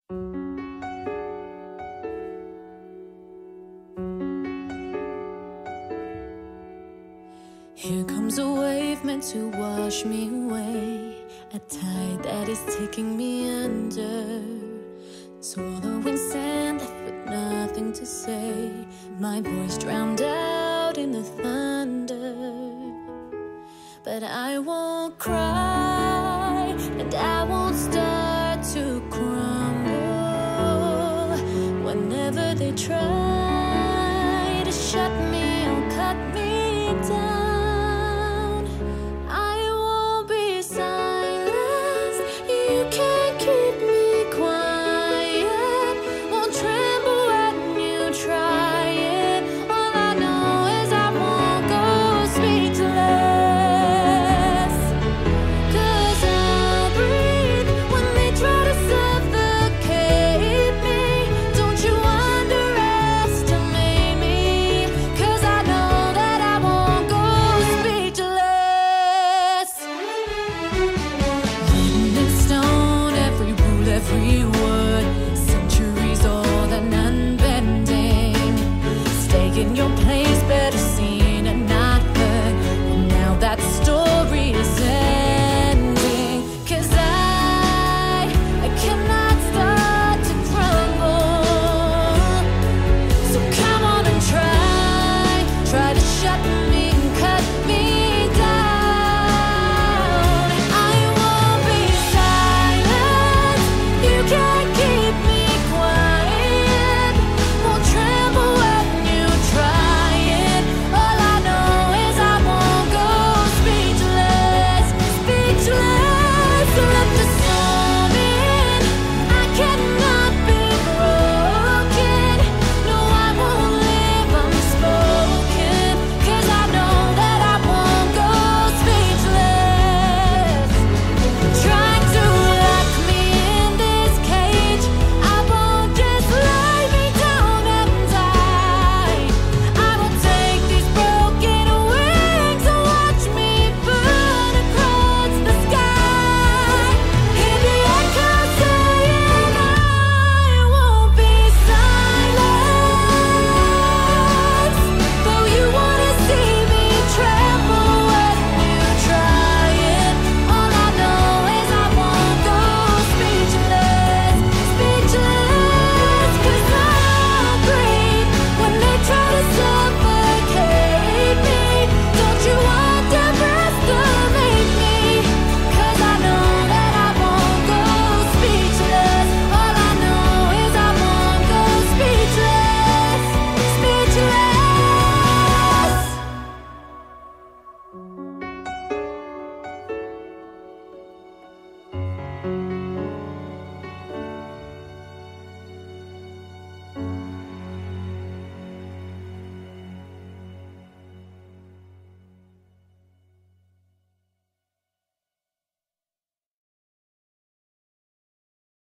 Here comes a wave meant to wash me away, a tide that is taking me under, swallowing sand left with nothing to say, my voice drowned out in the thunder. But I won't cry, and I won't start to crumble. Whenever they try to shut me or cut me down, I won't be silenced. You can't keep me quiet. Won't tremble when you try it. All I know is I won't go speechless. 'Cause I'll breathe when they try to suffocate me. Don't you underestimate me, 'cause I know that I won't go speechless. Written in stone, every rule, every word, centuries old and unbending. Stay in your place.